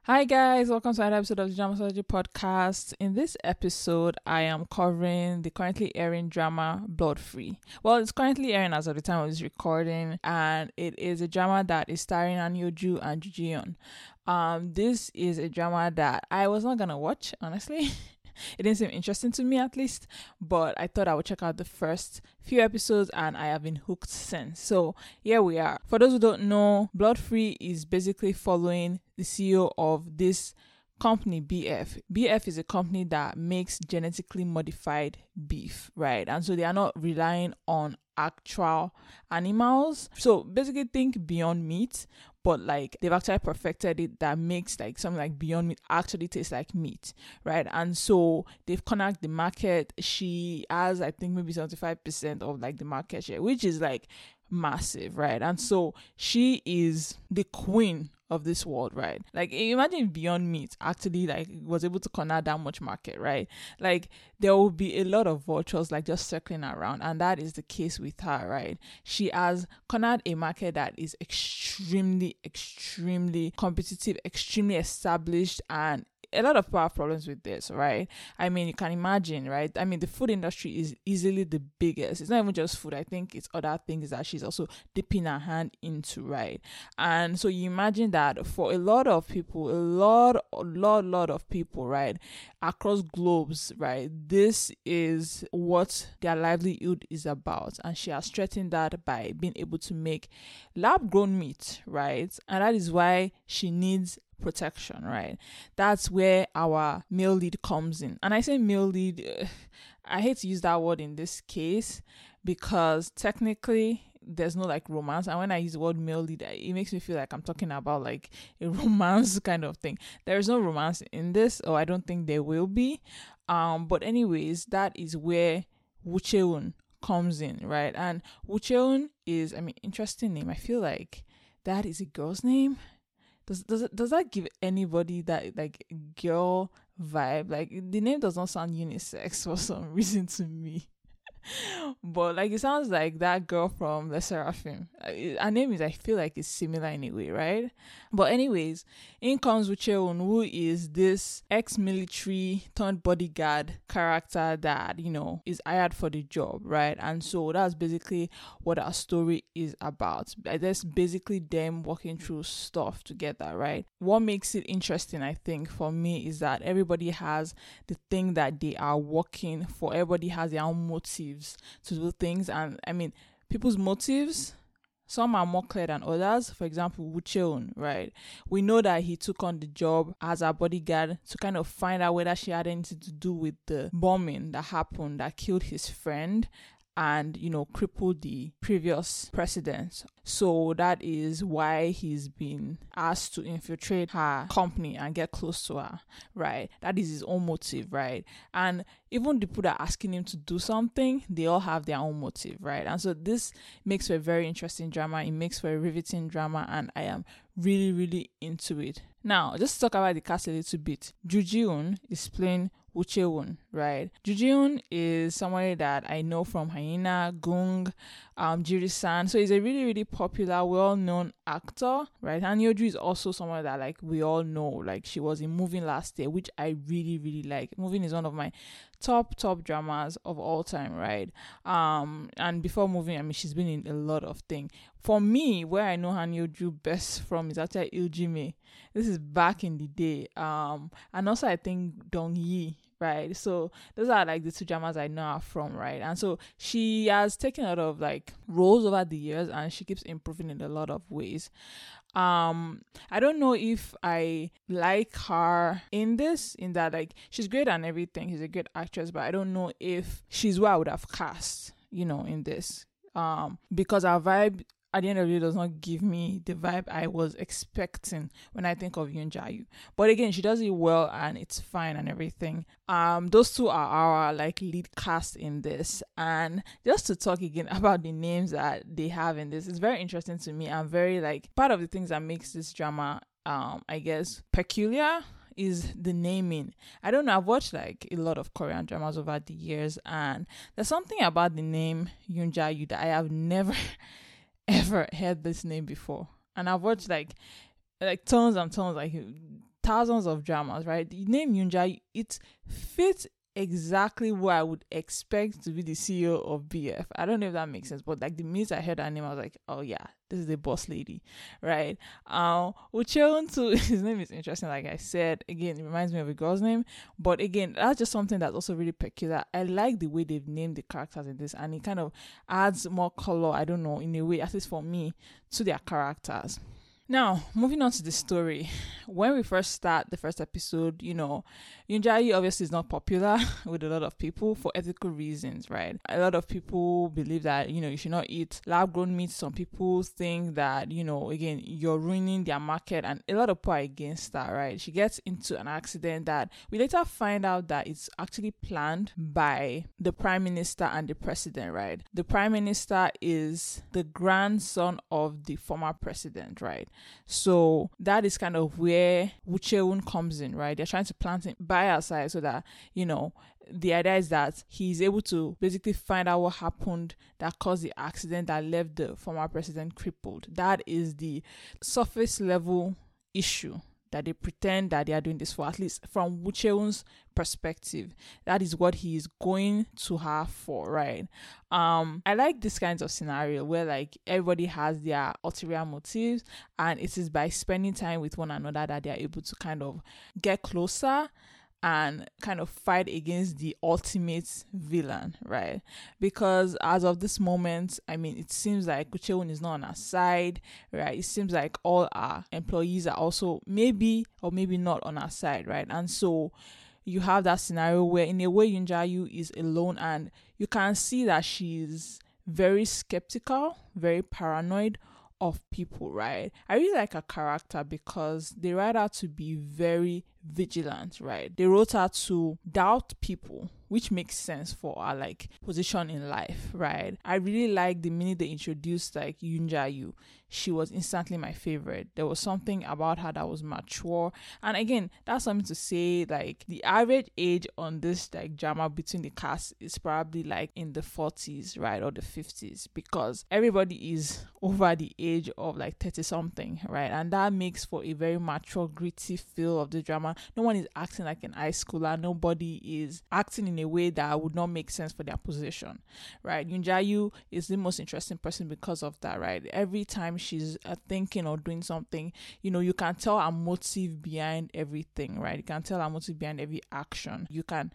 Hi guys, welcome to another episode of the Dramatology Podcast. In this episode, I am covering the currently airing drama Blood Free. Well, it's currently airing as of the time of this recording, and it is a drama that is starring Anyoju and Ju Ji-yeon. This is a drama that I was not gonna watch, honestly. It didn't seem interesting to me, at least, but I thought I would check out the first few episodes and I have been hooked since. So here we are. For those who don't know, Blood Free is basically following the CEO of this company, BF. BF is a company that makes genetically modified beef, right? And so they are not relying on actual animals. So basically think Beyond Meat, but like they've actually perfected it that makes like something like Beyond Meat actually tastes like meat, right? And so they've connected the market. She has, I think, maybe 75% of like the market share, which is like massive, right? And so she is the queen of this world, right? Like imagine if Beyond Meat actually like was able to corner that much market, right? Like there will be a lot of vultures like just circling around, and that is the case with her, right? She has cornered a market that is extremely competitive, extremely established, and a lot of people have problems with this, right? I mean, you can imagine, right? I mean, the food industry is easily the biggest. It's not even just food. I think it's other things that she's also dipping her hand into, right? And so you imagine that for a lot of people, a lot of people, right, across globes, right, this is what their livelihood is about. And she has threatened that by being able to make lab-grown meat, right? And that is why she needs protection, right? That's where our male lead comes in. And I say male lead, I hate to use that word in this case because technically there's no like romance, and when I use the word male lead, it makes me feel like I'm talking about like a romance kind of thing. There is no romance in this, or I don't think there will be. But anyways, that is where Woo Chae-woon comes in, right? And Woo Chae-woon is, I mean, interesting name. I feel like that is a girl's name. Does that give anybody that like girl vibe? Like the name does not sound unisex for some reason to me. But like it sounds like that girl from Le Seraphim. Her name is, I feel like it's similar in a way, right? But anyways, in comes Woo Chae-woon, who is this ex-military turned bodyguard character that, you know, is hired for the job, right? And so that's basically what our story is about. That's basically them working through stuff together, right? What makes it interesting, I think, for me is that everybody has the thing that they are working for. Everybody has their own motives to do things, and I mean, people's motives, some are more clear than others. For example, Woo Chae-woon, right? We know that he took on the job as a bodyguard to kind of find out whether she had anything to do with the bombing that happened that killed his friend and, you know, crippled the previous president. So that is why he's been asked to infiltrate her company and get close to her, right? That is his own motive, right? And even the people that are asking him to do something, they all have their own motive, right? And so this makes for a very interesting drama. It makes for a riveting drama, and I am really into it. Now, just to talk about the cast a little bit. Ju Ji-yeon is playing Woo Chae-woon, right? Ju Ji-yeon is somebody that I know from Hyena, Gung, Jiri-san. So he's a really popular, well-known actor, right? And Yeoju is also someone that like we all know. Like she was in Moving last year, which I really like. Moving is one of my top dramas of all time, right? And before Moving, I mean, she's been in a lot of things. For me, where I know Han Yeoju best from is actually Iljime. This is back in the day. And also I think Dong Yi, right? So those are like the two dramas I know her from, right? And so she has taken a lot of like roles over the years, and she keeps improving in a lot of ways. I don't know if I like her in that like she's great and everything. She's a great actress, but I don't know if she's what I would have cast, you know, in this. Because her vibe at the end of the day does not give me the vibe I was expecting when I think of Yoon Ja-yu. But again, she does it well and it's fine and everything. Those two are our like lead cast in this. And just to talk again about the names that they have in this, it's very interesting to me. I'm very like, part of the things that makes this drama I guess peculiar is the naming. I don't know, I've watched like a lot of Korean dramas over the years, and there's something about the name Yoon Ja-yu that I have never ever heard this name before. And I've watched like tons and tons, like thousands of dramas, right? The name Yoon Jae, it fits exactly what I would expect to be the CEO of BF. I don't know if that makes sense, but like the minute I heard her name, I was like, oh yeah, this is the boss lady, right? Ucheon too, his name is interesting. Like I said, again, it reminds me of a girl's name, but again, that's just something that's also really peculiar. I like the way they've named the characters in this, and it kind of adds more color, I don't know, in a way, at least for me, to their characters. Now, moving on to the story. When we first start the first episode, Yoon Jae obviously is not popular with a lot of people for ethical reasons, right? A lot of people believe that, you should not eat lab-grown meat. Some people think that, again, you're ruining their market, and a lot of people are against that, right? She gets into an accident that we later find out that it's actually planned by the Prime Minister and the President, right? The Prime Minister is the grandson of the former president, right? So that is kind of where Woo Chae-woon comes in, right? They're trying to plant him by our side so that, the idea is that he's able to basically find out what happened that caused the accident that left the former president crippled. That is the surface level issue that they pretend that they are doing this for, at least from Woo Chae-woon's perspective. That is what he is going to her for, right? I like this kinds of scenario where like everybody has their ulterior motives, and it is by spending time with one another that they are able to kind of get closer and kind of fight against the ultimate villain, right? Because as of this moment, it seems like Woo Chae-woon is not on our side, right? It seems like all our employees are also maybe or maybe not on our side, right? And so you have that scenario where in a way Yoon Jae is alone, and you can see that she's very skeptical, very paranoid of people, right? I really like her character because they write her to be very vigilant, right? They wrote her to doubt people, which makes sense for her like position in life, right? I really like the minute they introduced like Yoon Jae. She was instantly my favorite. There was something about her that was mature, and again, that's something to say like the average age on this like drama between the cast is probably like in the 40s, right, or the 50s, because everybody is over the age of like 30 something, right? And that makes for a very mature, gritty feel of the drama. No one is acting like an high schooler. Nobody is acting in a way that would not make sense for their position, right? Yoon Jae is the most interesting person because of that, right? Every time she's thinking or doing something, you can tell her motive behind everything, right? You can tell her motive behind every action. You can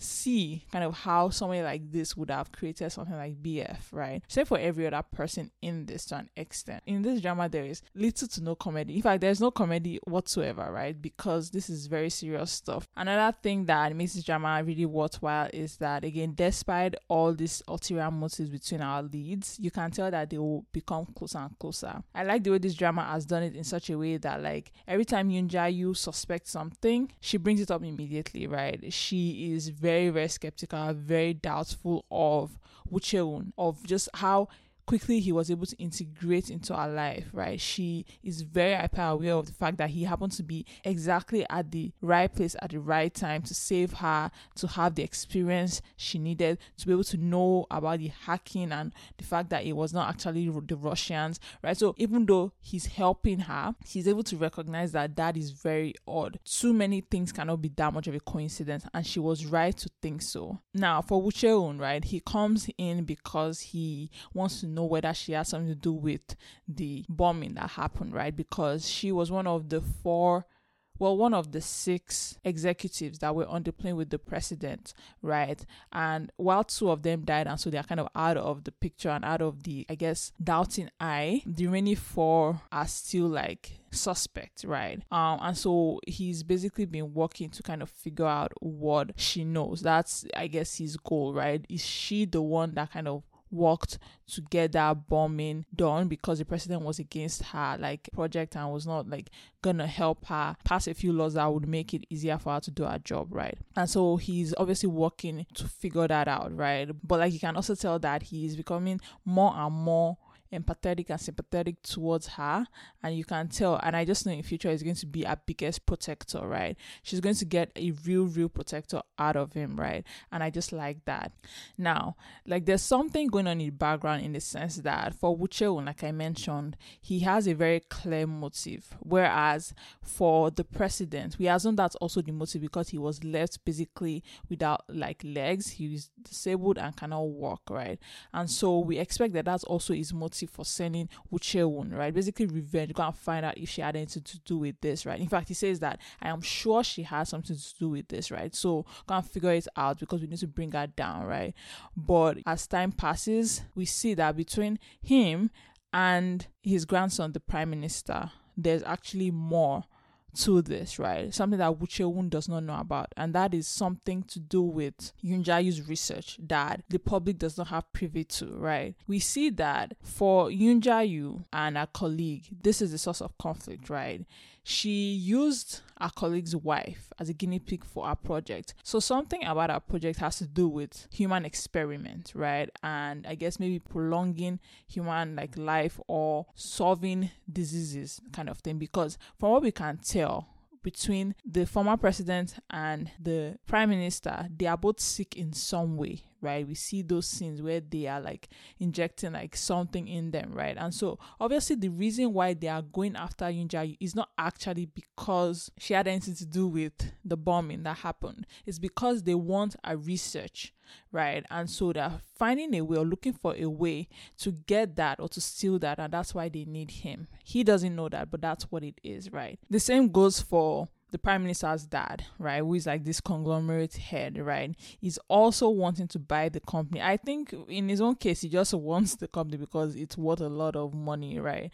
see kind of how somebody like this would have created something like BF, right? Same for every other person in this to an extent. In this drama, there is little to no comedy. In fact, there's no comedy whatsoever, right? Because this is very serious stuff. Another thing that makes this drama really worthwhile is that, again, despite all these ulterior motives between our leads, you can tell that they will become closer and closer. I like the way this drama has done it in such a way that like every time Yoon Jae suspects something, she brings it up immediately, right? She is very, very skeptical, very doubtful of Woo Chae-woon, of just how quickly he was able to integrate into her life, right? She is very hyper aware of the fact that he happened to be exactly at the right place at the right time to save her, to have the experience she needed, to be able to know about the hacking and the fact that it was not actually the Russians, right? So even though he's helping her, he's able to recognize that that is very odd. Too many things cannot be that much of a coincidence, and she was right to think so. Now, for Woo Chae-woon, right, he comes in because he wants to know whether she has something to do with the bombing that happened, right? Because she was one of the 6 executives that were on the plane with the president, right? And while 2 of them died, and so they're kind of out of the picture and out of the, I guess, doubting eye, the remaining 4 are still like suspect, right? And so he's basically been working to kind of figure out what she knows. That's, I guess, his goal, right? Is she the one that kind of worked to get that bombing done because the president was against her like project and was not like gonna help her pass a few laws that would make it easier for her to do her job, right? And so he's obviously working to figure that out, right? But like you can also tell that he's becoming more and more empathetic and sympathetic towards her, and you can tell. And I just know in future he's going to be our biggest protector, right? She's going to get a real protector out of him, right? And I just like that. Now, like, there's something going on in the background, in the sense that for Woo Chae-woon, like I mentioned, he has a very clear motive, whereas for the president, we assume that's also the motive because he was left basically without like legs. He was disabled and cannot walk, right? And so we expect that that's also his motive for sending Woo Chae-woon, right? Basically revenge, go and find out if she had anything to do with this, right? In fact, he says that I am sure she has something to do with this, right? So go and figure it out because we need to bring her down, right? But as time passes, we see that between him and his grandson, the prime minister, there's actually more to this, right? Something that Woo Chae-woon does not know about, and that is something to do with Yoon Ja-yu's research that the public does not have privy to, right? We see that for Yoon Ja-yu and her colleague, this is the source of conflict, right? She used her colleague's wife as a guinea pig for her project. So something about her project has to do with human experiment, right? And I guess maybe prolonging human like life or solving diseases kind of thing. Because from what we can tell, between the former president and the prime minister, they are both sick in some way, right? We see those scenes where they are like injecting like something in them, right? And so obviously the reason why they are going after Yoon Ja-yu is not actually because she had anything to do with the bombing that happened. It's because they want a research, right? And so they're finding a way or looking for a way to get that or to steal that, and that's why they need him. He doesn't know that, but that's what it is, right? The same goes for the prime minister's dad, right, who is like this conglomerate head, right? He's also wanting to buy the company. I think in his own case, he just wants the company because it's worth a lot of money, right?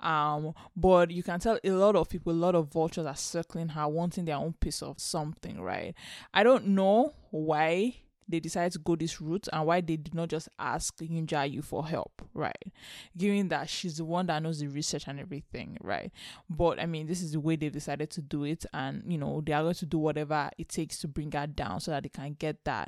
But you can tell a lot of people, a lot of vultures are circling her, wanting their own piece of something, right? I don't know why they decided to go this route and why they did not just ask Yoon Ja-yu for help, right? Given that she's the one that knows the research and everything, right? But I mean, this is the way they've decided to do it, and you know, they are going to do whatever it takes to bring her down so that they can get that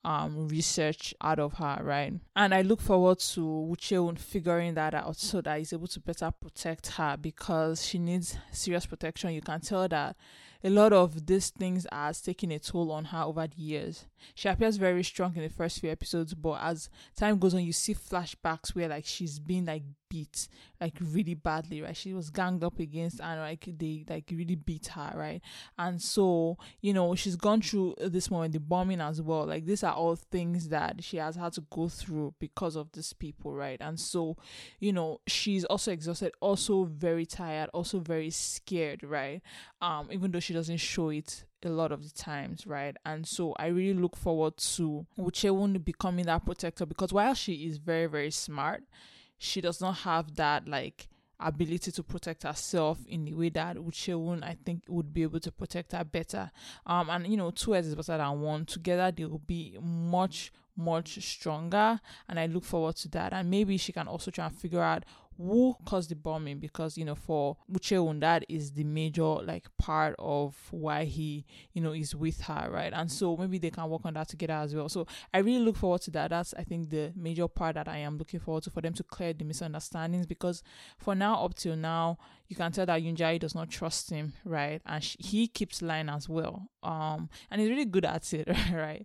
research out of her, right? And I look forward to Woo Chae-woon figuring that out so that he's able to better protect her, because she needs serious protection. You can tell that a lot of these things are taking a toll on her over the years. She appears very strong in the first few episodes, but as time goes on, you see flashbacks where like she's been like beat like really badly, right? She was ganged up against and like they like really beat her, right? And so, you know, she's gone through this moment, the bombing as well. Like these are all things that she has had to go through because of these people, right? And so, you know, she's also exhausted, also very tired, also very scared, right? Even though she doesn't show it a lot of the times, right? And so I really look forward to Woo Chae-woon becoming that protector, because while she is very, very smart, she does not have that like ability to protect herself in the way that Woo Chae-woon, I think, would be able to protect her better. And you know, two heads is better than one. Together they will be much stronger, and I look forward to that. And maybe she can also try and figure out who caused the bombing, because you know, for Woo Chae-woon, that is the major like part of why he, you know, is with her, right? And so maybe they can work on that together as well. So I really look forward to that. That's, I think, the major part that I am looking forward to, for them to clear the misunderstandings, because for now, up till now, you can tell that Yoon Ja-yu does not trust him, right? And he keeps lying as well. And he's really good at it, right?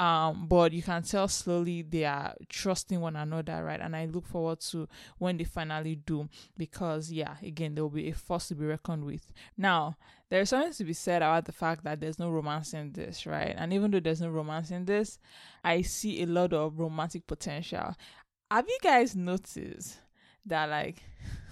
But you can tell slowly they are trusting one another, right? And I look forward to when they finally do, because yeah, again, there will be a force to be reckoned with. Now, there's something to be said about the fact that there's no romance in this, right? And even though there's no romance in this, I see a lot of romantic potential. Have you guys noticed that like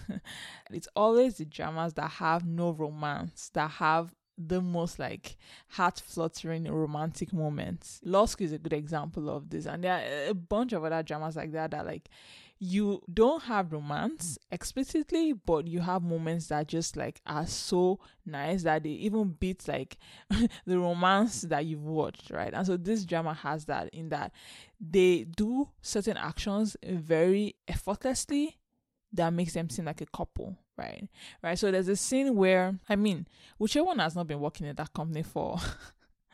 it's always the dramas that have no romance that have the most like heart-fluttering romantic moments? Law School is a good example of this, and there are a bunch of other dramas like that like you don't have romance explicitly, but you have moments that just like are so nice that they even beat like the romance that you've watched, right? And so this drama has that, in that they do certain actions very effortlessly that makes them seem like a couple, right? So there's a scene where, I mean, Woo Chae-woon has not been working in that company for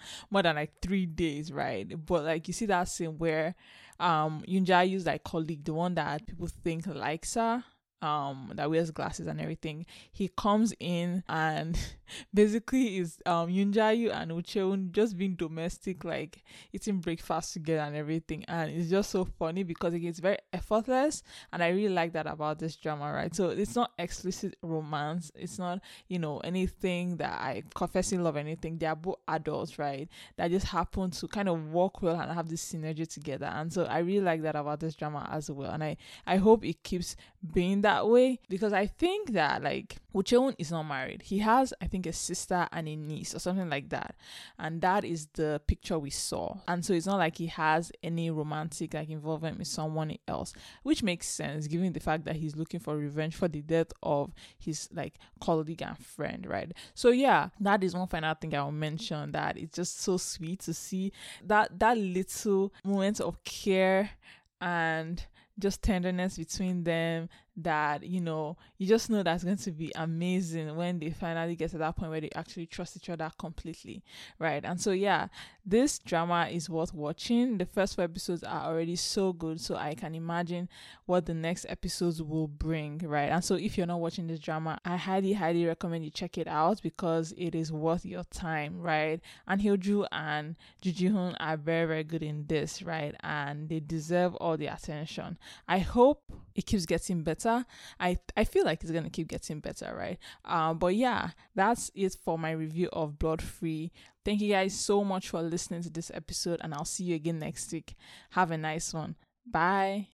more than like 3 days, right? But like you see that scene where Yoon Jae-yu's like colleague, the one that people think likes her, that wears glasses and everything, he comes in and basically is Yoon Jae-yu and Ucheon just being domestic, like eating breakfast together and everything, and it's just so funny because it's very effortless, and I really like that about this drama, right? So it's not explicit romance, it's not anything that I confessing love, anything. They are both adults, right, that just happen to kind of work well and have this synergy together, and so I really like that about this drama as well, and I hope it keeps being that way, because I think that like Ucheon is not married. He has, I think, a sister and a niece or something like that, and that is the picture we saw. And so it's not like he has any romantic like involvement with someone else, which makes sense given the fact that he's looking for revenge for the death of his like colleague and friend, right? So yeah, that is one final thing I will mention, that it's just so sweet to see that little moment of care and just tenderness between them, that you just know that's going to be amazing when they finally get to that point where they actually trust each other completely, right? And so yeah, this drama is worth watching. The first 4 episodes are already so good, so I can imagine what the next episodes will bring, right? And so if you're not watching this drama, I highly recommend you check it out, because it is worth your time, right? And Hyo-joo and Ju Ji-hoon are very, very good in this, right? And they deserve all the attention. I hope it keeps getting better. I feel like it's gonna keep getting better, right? But yeah, that's it for my review of Blood Free. Thank you guys so much for listening to this episode, and I'll see you again next week. Have a nice one. Bye.